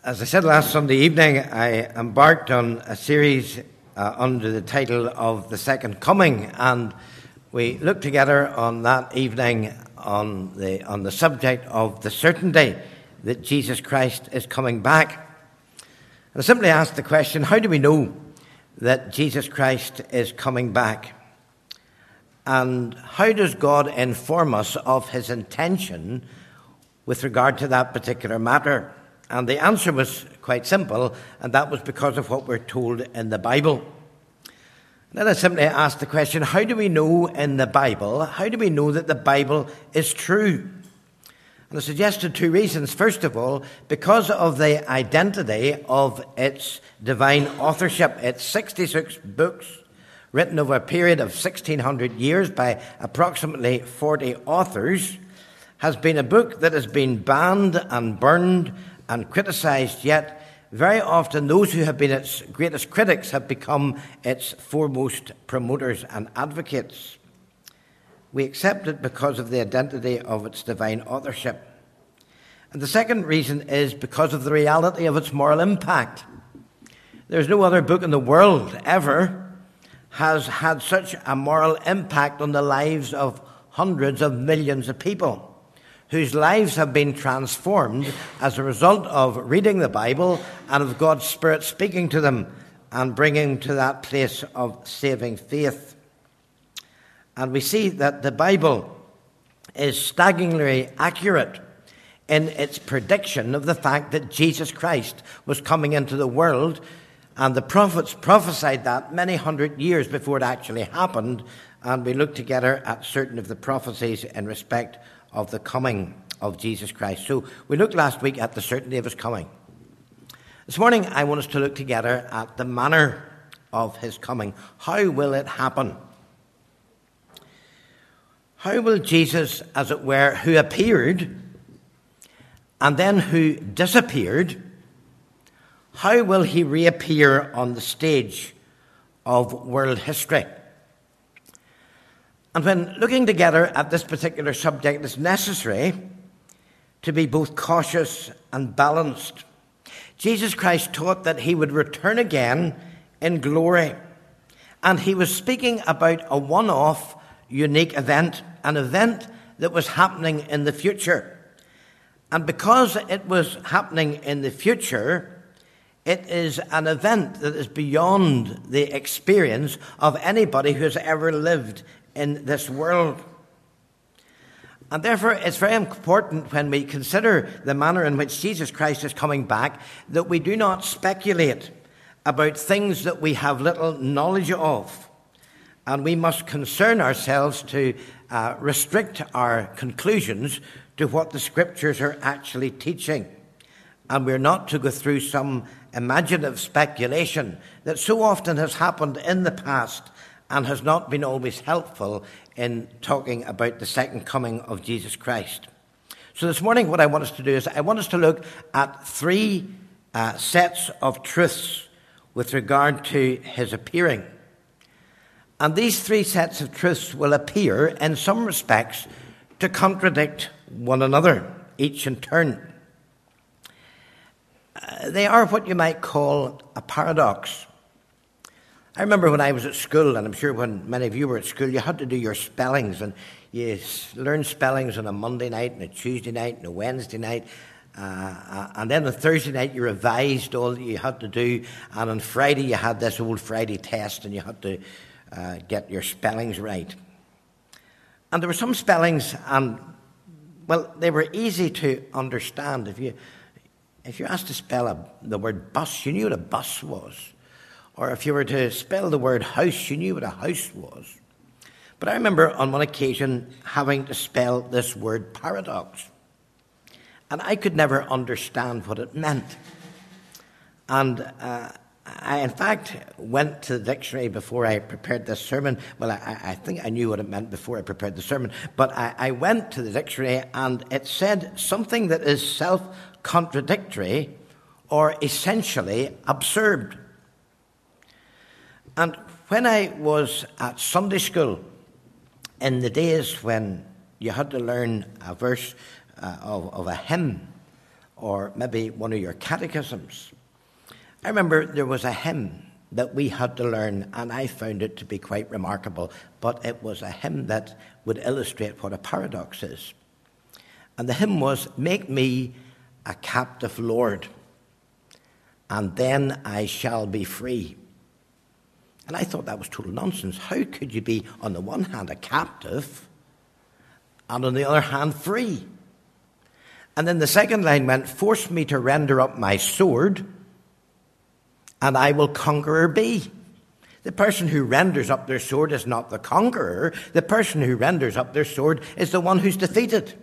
As I said last Sunday evening, I embarked on a series under the title of The Second Coming, and we looked together on that evening on the subject of the certainty that Jesus Christ is coming back. And I simply asked the question, how do we know that Jesus Christ is coming back? And how does God inform us of his intention with regard to that particular matter? And the answer was quite simple, and that was because of what we're told in the Bible. And then I simply asked the question, how do we know in the Bible, how do we know that the Bible is true? And I suggested two reasons. First of all, because of the identity of its divine authorship. It's 66 books written over a period of 1,600 years by approximately 40 authors, has been a book that has been banned and burned and criticized, yet very often those who have been its greatest critics have become its foremost promoters and advocates. We accept it because of the identity of its divine authorship. And the second reason is because of the reality of its moral impact. There's no other book in the world ever has had such a moral impact on the lives of hundreds of millions of people, whose lives have been transformed as a result of reading the Bible and of God's Spirit speaking to them and bringing to that place of saving faith. And we see that the Bible is staggeringly accurate in its prediction of the fact that Jesus Christ was coming into the world, and the prophets prophesied that many hundred years before it actually happened, and we look together at certain of the prophecies in respect of the coming of Jesus Christ. So we looked last week at the certainty of his coming. This morning I want us to look together at the manner of his coming. How will it happen? How will Jesus, as it were, who appeared and then who disappeared, how will he reappear on the stage of world history? And when looking together at this particular subject, it's necessary to be both cautious and balanced. Jesus Christ taught that he would return again in glory. And he was speaking about a one-off, unique event, an event that was happening in the future. And because it was happening in the future, it is an event that is beyond the experience of anybody who has ever lived in this world. And therefore, it's very important when we consider the manner in which Jesus Christ is coming back that we do not speculate about things that we have little knowledge of. And we must concern ourselves to restrict our conclusions to what the Scriptures are actually teaching. And we're not to go through some imaginative speculation that so often has happened in the past and has not been always helpful in talking about the second coming of Jesus Christ. So this morning what I want us to do is I want us to look at three sets of truths with regard to his appearing. And these three sets of truths will appear in some respects to contradict one another, each in turn. They are what you might call a paradox. I remember when I was at school, and I'm sure when many of you were at school, you had to do your spellings, and you learned spellings on a Monday night and a Tuesday night and a Wednesday night, and then on Thursday night you revised all that you had to do, and on Friday you had this old Friday test, and you had to get your spellings right. And there were some spellings, and well, they were easy to understand. If you asked to spell the word bus, you knew what a bus was. Or if you were to spell the word house, you knew what a house was. But I remember on one occasion having to spell this word paradox. And I could never understand what it meant. And I, in fact, went to the dictionary before I prepared this sermon. Well, I think I knew what it meant before I prepared the sermon. But I went to the dictionary and it said something that is self-contradictory or essentially absurd. And when I was at Sunday school, in the days when you had to learn a verse of a hymn or maybe one of your catechisms. I remember there was a hymn that we had to learn, and I found it to be quite remarkable, but it was a hymn that would illustrate what a paradox is. And the hymn was, "Make me a captive Lord, and then I shall be free." And I thought that was total nonsense. How could you be, on the one hand, a captive, and on the other hand, free? And then the second line went, "Force me to render up my sword, and I will conqueror be." The person who renders up their sword is not the conqueror. The person who renders up their sword is the one who's defeated.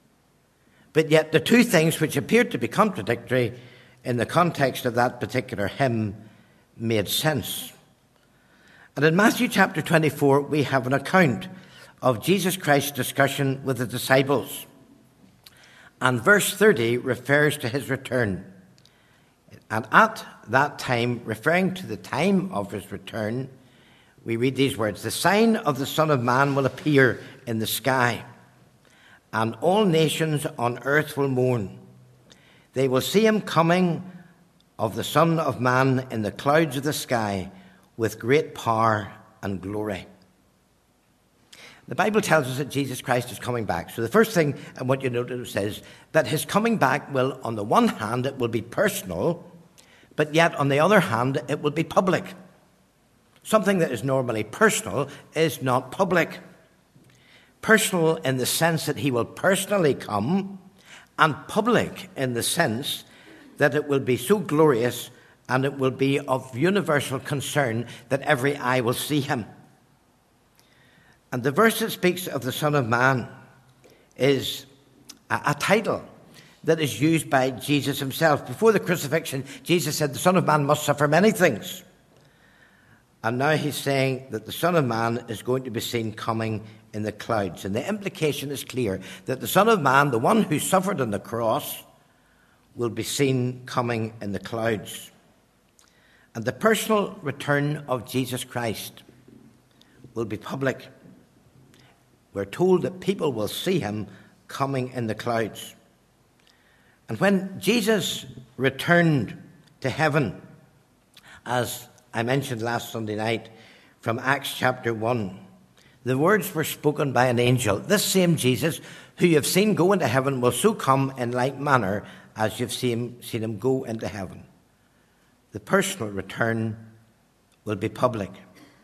But yet the two things which appeared to be contradictory in the context of that particular hymn made sense. And in Matthew chapter 24, we have an account of Jesus Christ's discussion with the disciples. And verse 30 refers to his return. And at that time, referring to the time of his return, we read these words, "The sign of the Son of Man will appear in the sky, and all nations on earth will mourn. They will see him coming of the Son of Man in the clouds of the sky with great power and glory." The Bible tells us that Jesus Christ is coming back. So the first thing I want you to notice is that his coming back will, on the one hand, it will be personal, but yet on the other hand, it will be public. Something that is normally personal is not public. Personal in the sense that he will personally come, and public in the sense that it will be so glorious and it will be of universal concern that every eye will see him. And the verse that speaks of the Son of Man is a title that is used by Jesus himself. Before the crucifixion, Jesus said the Son of Man must suffer many things. And now he's saying that the Son of Man is going to be seen coming in the clouds. And the implication is clear, that the Son of Man, the one who suffered on the cross, will be seen coming in the clouds. And the personal return of Jesus Christ will be public. We're told that people will see him coming in the clouds. And when Jesus returned to heaven, as I mentioned last Sunday night from Acts chapter 1, the words were spoken by an angel. "This same Jesus who you have seen go into heaven will so come in like manner as you've seen him go into heaven." The personal return will be public.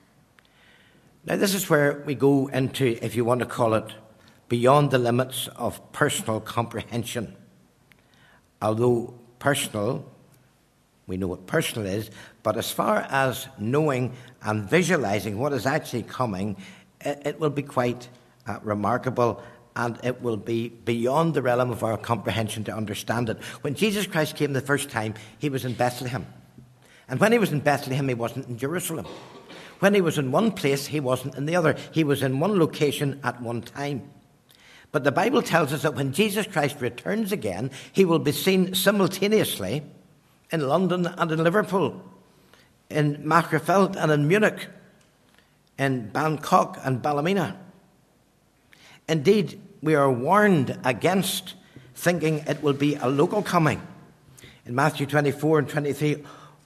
Now, this is where we go into, if you want to call it, beyond the limits of personal comprehension. Although personal, we know what personal is, but as far as knowing and visualizing what is actually coming, it will be quite remarkable, and it will be beyond the realm of our comprehension to understand it. When Jesus Christ came the first time, he was in Bethlehem. And when he was in Bethlehem, he wasn't in Jerusalem. When he was in one place, he wasn't in the other. He was in one location at one time. But the Bible tells us that when Jesus Christ returns again, he will be seen simultaneously in London and in Liverpool, in Macclesfield and in Munich, in Bangkok and Ballymena. Indeed, we are warned against thinking it will be a local coming. In Matthew 24 and 23,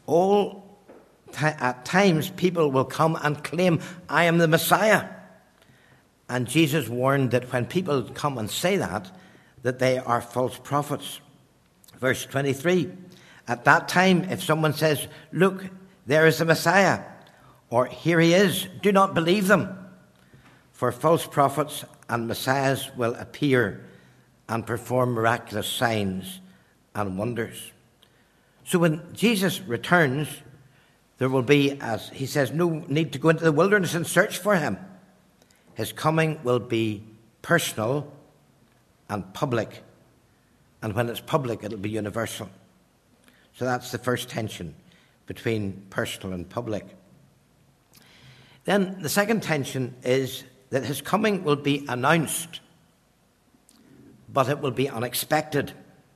at times people will come and claim, "I am the Messiah." And Jesus warned that when people come and say that they are false prophets. Verse 23, "At that time, if someone says, 'Look, there is the Messiah,' or 'Here he is,' do not believe them. For false prophets and messiahs will appear and perform miraculous signs and wonders." So when Jesus returns, there will be, as he says, no need to go into the wilderness and search for him. His coming will be personal and public. And when it's public, it'll be universal. So that's the first tension between personal and public. Then the second tension is that his coming will be announced, but it will be unexpected.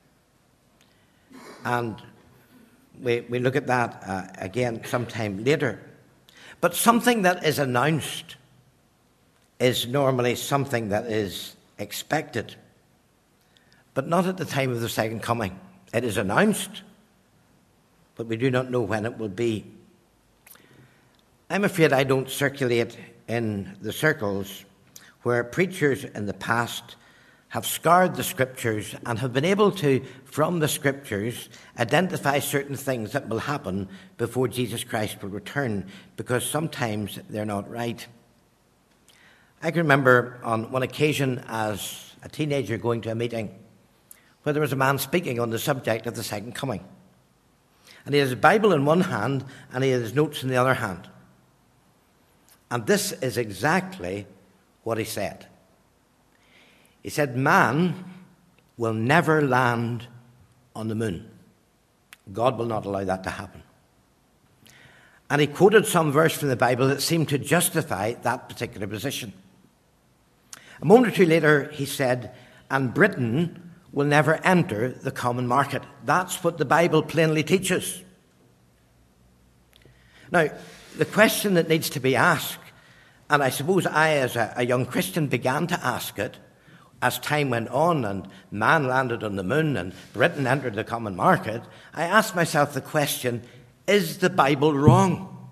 And we look at that again sometime later. But something that is announced is normally something that is expected, but not at the time of the second coming. It is announced, but we do not know when it will be. I'm afraid I don't circulate in the circles where preachers in the past have scoured the Scriptures and have been able to, from the Scriptures, identify certain things that will happen before Jesus Christ will return, because sometimes they're not right. I can remember on one occasion as a teenager going to a meeting where there was a man speaking on the subject of the second coming. And he had his Bible in one hand and he had his notes in the other hand. And this is exactly what he said. He said, man will never land on the moon. God will not allow that to happen. And he quoted some verse from the Bible that seemed to justify that particular position. A moment or two later, he said, and Britain will never enter the common market. That's what the Bible plainly teaches. Now, the question that needs to be asked, and I suppose I, as a young Christian, began to ask it as time went on and man landed on the moon and Britain entered the common market, I asked myself the question, is the Bible wrong?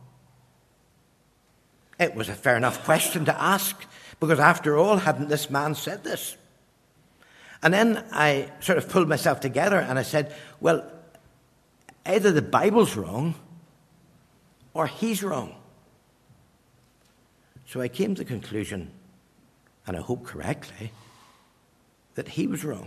It was a fair enough question to ask, because after all, hadn't this man said this? And then I sort of pulled myself together and I said, well, either the Bible's wrong or he's wrong. So I came to the conclusion, and I hope correctly, that he was wrong.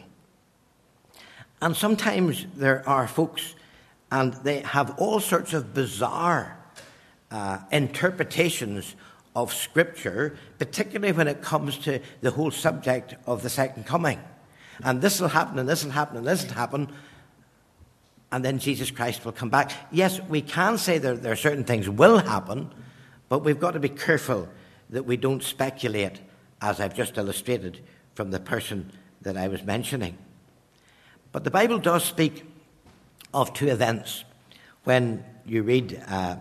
And sometimes there are folks, and they have all sorts of bizarre interpretations of Scripture, particularly when it comes to the whole subject of the second coming. And this will happen, and this will happen, and this will happen, and then Jesus Christ will come back. Yes, we can say there are certain things will happen, but we've got to be careful that we don't speculate, as I've just illustrated from the person that I was mentioning. But the Bible does speak of two events when you read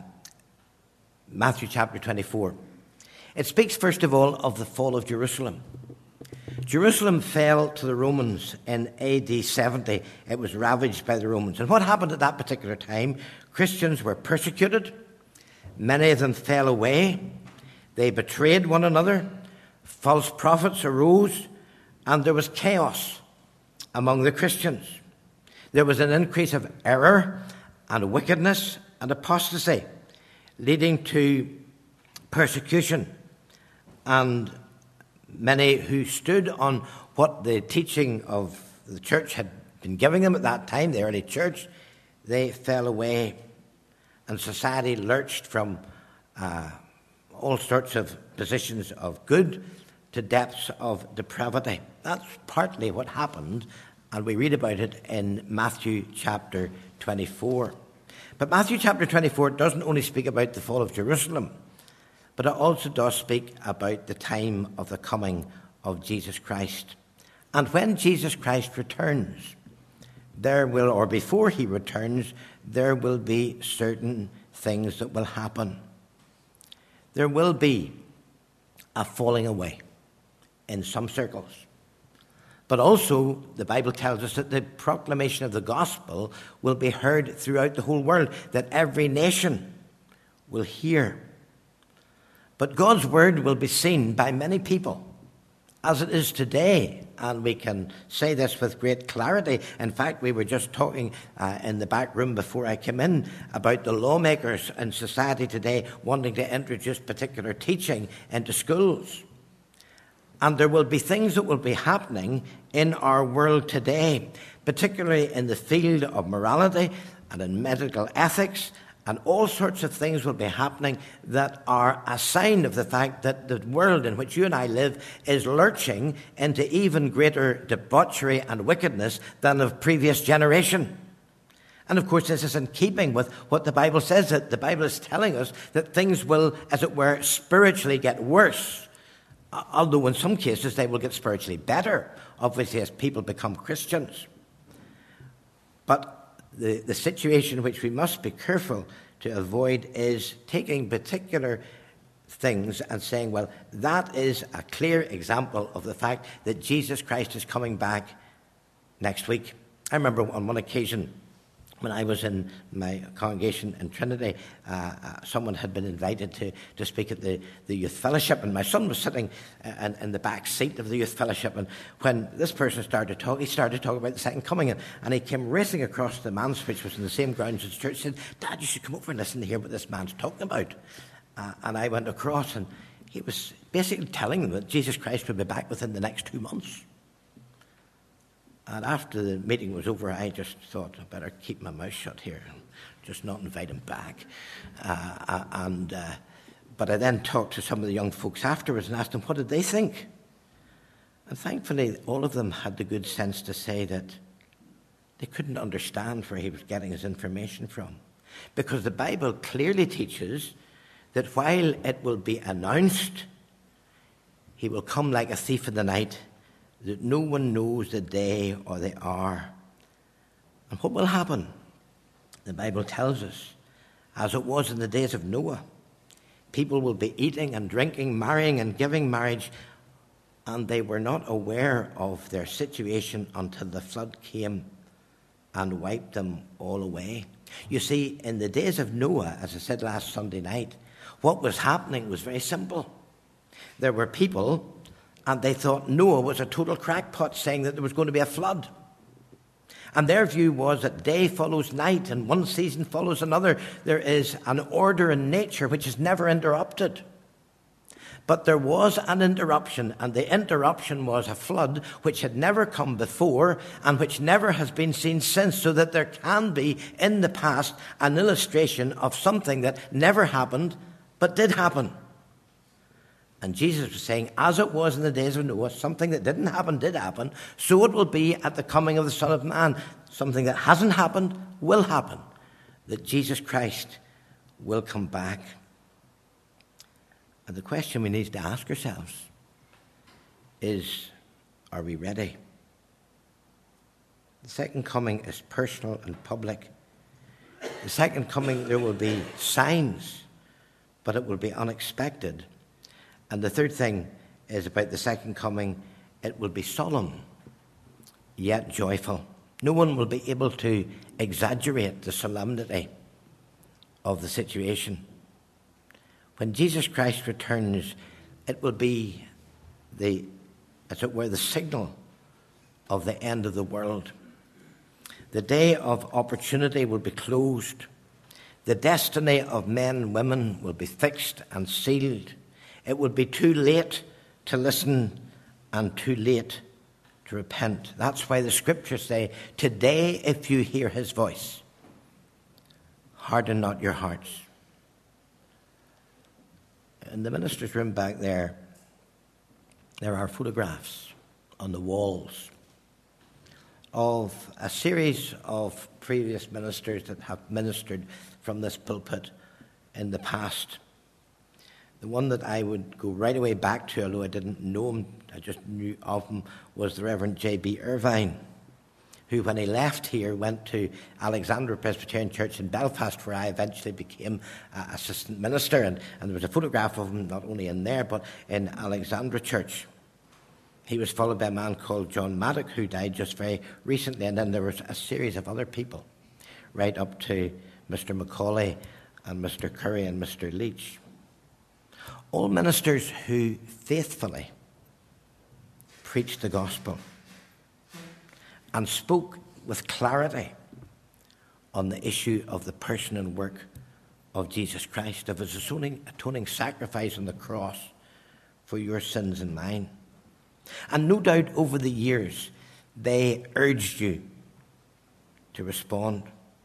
Matthew chapter 24. It speaks, first of all, of the fall of Jerusalem. Jerusalem fell to the Romans in AD 70. It was ravaged by the Romans. And what happened at that particular time? Christians were persecuted. Many of them fell away. They betrayed one another. False prophets arose. And there was chaos among the Christians. There was an increase of error and wickedness and apostasy, leading to persecution. And many who stood on what the teaching of the church had been giving them at that time, the early church, they fell away. And society lurched from all sorts of positions of good to depths of depravity. That's partly what happened, and we read about it in Matthew chapter 24. But Matthew chapter 24 doesn't only speak about the fall of Jerusalem, but it also does speak about the time of the coming of Jesus Christ. And when Jesus Christ returns, there will, or before he returns, there will be certain things that will happen. There will be a falling away in some circles. But also, the Bible tells us that the proclamation of the gospel will be heard throughout the whole world, that every nation will hear. But God's word will be seen by many people, as it is today. And we can say this with great clarity. In fact, we were just talking in the back room before I came in about the lawmakers in society today wanting to introduce particular teaching into schools. And there will be things that will be happening in our world today, particularly in the field of morality and in medical ethics, and all sorts of things will be happening that are a sign of the fact that the world in which you and I live is lurching into even greater debauchery and wickedness than of previous generation. And of course, this is in keeping with what the Bible says, that the Bible is telling us that things will, as it were, spiritually get worse. Although in some cases they will get spiritually better, obviously, as people become Christians. But the situation which we must be careful to avoid is taking particular things and saying, well, that is a clear example of the fact that Jesus Christ is coming back next week, I remember on one occasion when I was in my congregation in Trinity, someone had been invited to speak at the youth fellowship, and my son was sitting in the back seat of the youth fellowship, and when this person started to talk, he started to talk about the second coming, and he came racing across the manse, which was in the same grounds as the church, and said, "Dad, you should come over and listen to hear what this man's talking about." And I went across, and he was basically telling them that Jesus Christ would be back within the next 2 months. And after the meeting was over, I just thought, I better keep my mouth shut here and just not invite him back. But I then talked to some of the young folks afterwards and asked them, what did they think? And thankfully, all of them had the good sense to say that they couldn't understand where he was getting his information from. Because the Bible clearly teaches that while it will be announced, he will come like a thief in the night, that no one knows the day or the hour. And what will happen? The Bible tells us, as it was in the days of Noah, people will be eating and drinking, marrying and giving marriage, and they were not aware of their situation until the flood came and wiped them all away. You see, in the days of Noah, as I said last Sunday night, what was happening was very simple. There were people, and they thought Noah was a total crackpot, saying that there was going to be a flood. And their view was that day follows night, and one season follows another. There is an order in nature which is never interrupted. But there was an interruption, and the interruption was a flood which had never come before and which never has been seen since, so that there can be in the past an illustration of something that never happened but did happen. And Jesus was saying, as it was in the days of Noah, something that didn't happen did happen, so it will be at the coming of the Son of Man. Something that hasn't happened will happen, that Jesus Christ will come back. And the question we need to ask ourselves is, are we ready? The second coming is personal and public. The second coming, there will be signs, but it will be unexpected. And the third thing is about the second coming. It will be solemn, yet joyful. No one will be able to exaggerate the solemnity of the situation. When Jesus Christ returns, it will be as it were, the signal of the end of the world. The day of opportunity will be closed. The destiny of men and women will be fixed and sealed. It would be too late to listen and too late to repent. That's why the scriptures say, today if you hear his voice, harden not your hearts. In the minister's room back there are photographs on the walls of a series of previous ministers that have ministered from this pulpit in the past. The one that I would go right away back to, although I didn't know him, I just knew of him, was the Reverend J.B. Irvine, who, when he left here, went to Alexandra Presbyterian Church in Belfast, where I eventually became assistant minister. And there was a photograph of him not only in there, but in Alexandra Church. He was followed by a man called John Maddock, who died just very recently. And then there was a series of other people, right up to Mr. Macaulay and Mr. Curry and Mr. Leach. All ministers who faithfully preached the gospel and spoke with clarity on the issue of the person and work of Jesus Christ, of his atoning sacrifice on the cross for your sins and mine. And no doubt over the years, they urged you to respond.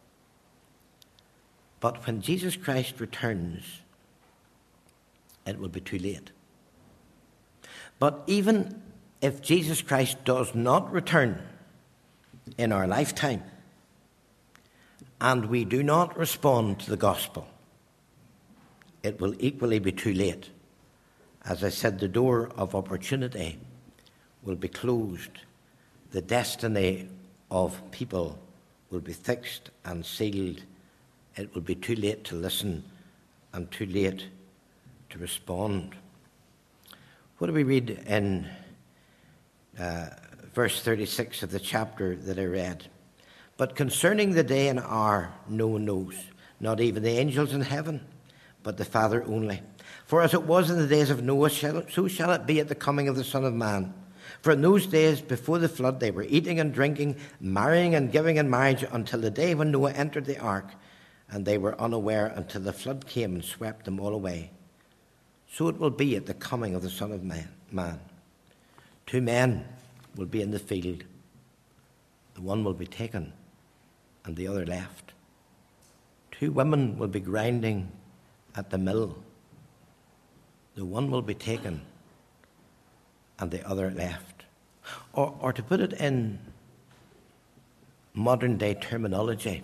But when Jesus Christ returns, it will be too late. But even if Jesus Christ does not return in our lifetime, and we do not respond to the gospel, it will equally be too late. As I said, the door of opportunity will be closed. The destiny of people will be fixed and sealed. It will be too late to listen and too late to respond. What do we read in verse 36 of the chapter that I read? But concerning the day and hour, no one knows, not even the angels in heaven, but the Father only. For as it was in the days of Noah, so shall it be at the coming of the Son of Man. For in those days before the flood they were eating and drinking, marrying and giving in marriage until the day when Noah entered the ark, and they were unaware until the flood came and swept them all away. So it will be at the coming of the Son of Man. 2 men will be in the field. The one will be taken and the other left. 2 women will be grinding at the mill. The one will be taken and the other left. Or to put it in modern day terminology,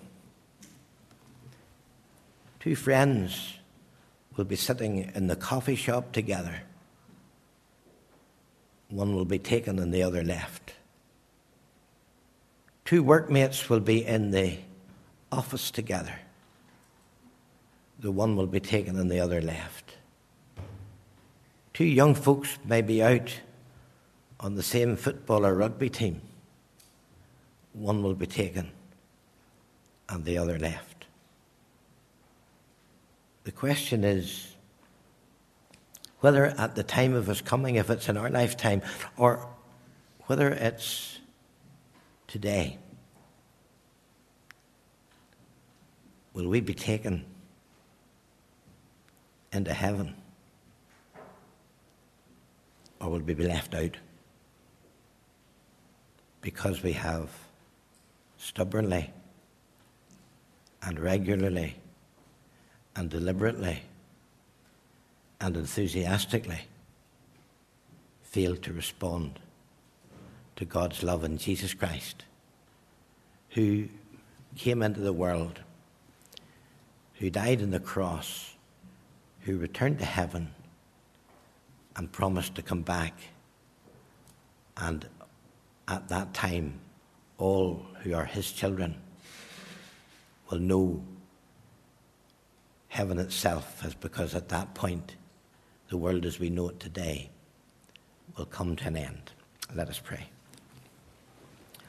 2 friends will be sitting in the coffee shop together. One will be taken and the other left. 2 workmates will be in the office together. The one will be taken and the other left. 2 young folks may be out on the same football or rugby team. One will be taken and the other left. The question is whether at the time of his coming, if it's in our lifetime, or whether it's today, will we be taken into heaven, or will we be left out because we have stubbornly and regularly and deliberately and enthusiastically failed to respond to God's love in Jesus Christ, who came into the world, who died on the cross, who returned to heaven and promised to come back. And at that time, all who are his children will know heaven itself, as because at that point, the world as we know it today will come to an end. Let us pray.